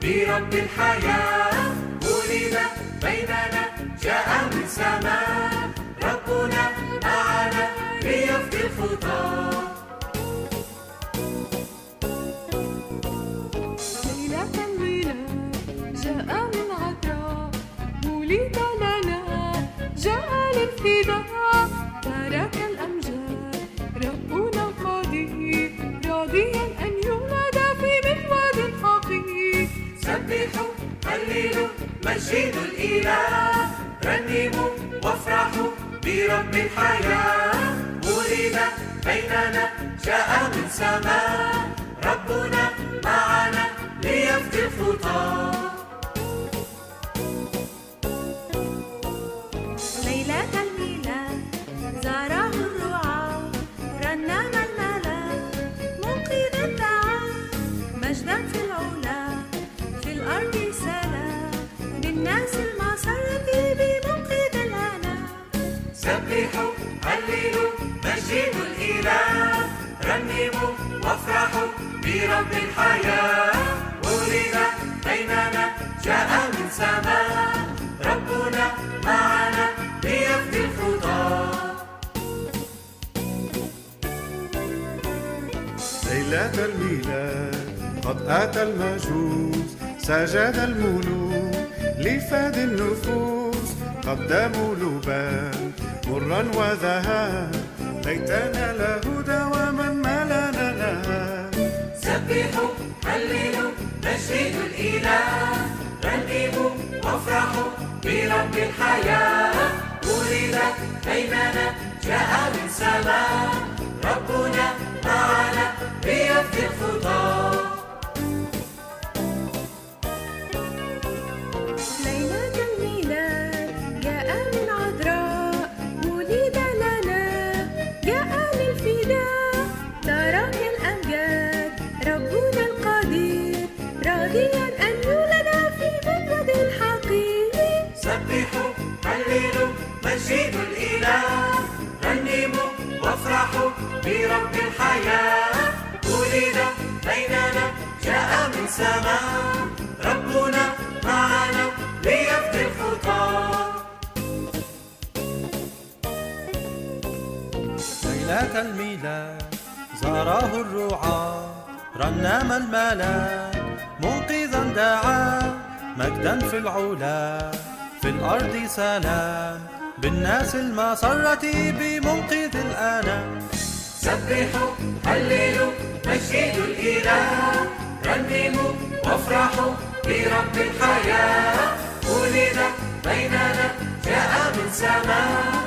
برب الحياة. ولد بيننا جاء من سماء، ربنا معنا ليفدي الخطاة. ليلة الميلاد جاء من عذراء، ولد لنا جاء للفداء. ترك الأمجاد ربنا القدير، راضيا أن يولد في مذود حقير. سبحوا هللوا مجدوا الإله، رنموا وافرحوا برب الحياة. ولد بيننا جاء من سماء، ربنا معنا ليفدي الخطاة. ليلة الميلاد زاره الرعاة، رنم الملاك منقذ الدعاء. مجدا في العلا في الأرض سلام، بالناس المسرة بمنقذ الأنام. سبحوا هللوا مجدوا الإله، رنموا وافرحوا برب الحياة. ولد بيننا جاء من سماء، ربنا معنا ليفدي الخطاة. ليلة الميلاد قد أتى المجوس، سجد الملوك لفادي النفوس. قدموا لبان مرا وذهب، ليتنا له دواما ما لنا نهاب. سبحوا هللوا مجدوا الإله، رنموا وافرحوا برب الحياة. ولد بيننا جاء من سماء، ربنا معنا ليفدي الخطاة. ليلة الميلاد جاء من عذراء، ولد لنا جاء للفداء. ترك الأمجاد ربنا القدير، راضيا أن يولد في مذود الحقير. سبحوا هللوا مجدوا الإله، رنموا وافرحوا برب الحياة. ولد بيننا جاء من سماء، ربنا معنا ليفدي الخطاة. ليلة الميلاد زاره الرعاة، رنم الملاك منقذا دعا. مجدا في العلا في الأرض سلام، بالناس المسرة بمنقذ الأنام. سبحوا هللوا مجدوا الإله، رنموا وافرحوا برب الحياة. ولد بيننا جاء من سماء،